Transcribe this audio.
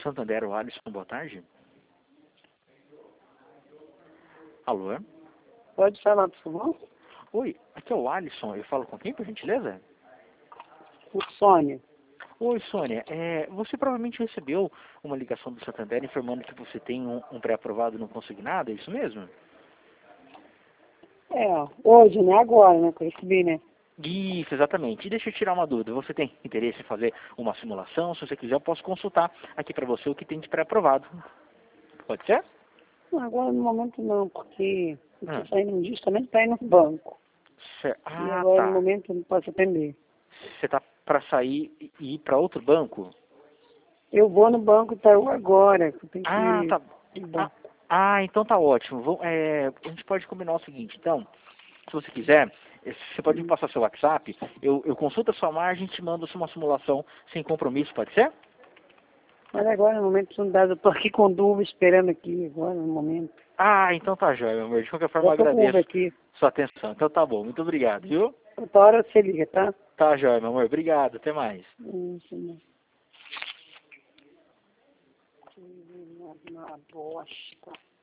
Santander, o Alisson, boa tarde. Alô? Pode falar, por favor? Oi, aqui é o Alisson, eu falo com quem, por gentileza? O Sônia. Oi, Sônia, você provavelmente recebeu uma ligação do Santander informando que você tem um pré-aprovado no consignado, é isso mesmo? Hoje, né? Agora, né? Que eu recebi, né? Isso, exatamente. E deixa eu tirar uma dúvida, você tem interesse em fazer uma simulação? Se você quiser, eu posso consultar aqui para você o que tem de pré-aprovado. Pode ser? Agora, no momento, não, porque eu Ah. estou saindo justamente para ir no banco. E Ah, agora, no tá. momento, eu não posso atender. Você tá para sair e ir para outro banco? Eu vou no banco Itaú agora, que eu tenho que Ah, ir tá. no Ah, banco. então tá ótimo. A gente pode combinar o seguinte, então, se você quiser, você pode me passar seu WhatsApp, eu consulto a sua margem e te mando uma simulação sem compromisso, pode ser? Mas agora, no momento, não dá. Eu estou aqui com dúvida, esperando aqui, agora, no momento. Ah, então tá jóia, meu amor. De qualquer forma, Já eu estou com Uber agradeço aqui. sua atenção. Então tá bom, muito obrigado, viu? Outra hora você liga, tá? Tá jóia, meu amor. Obrigado, até mais. Sim. Na bosta.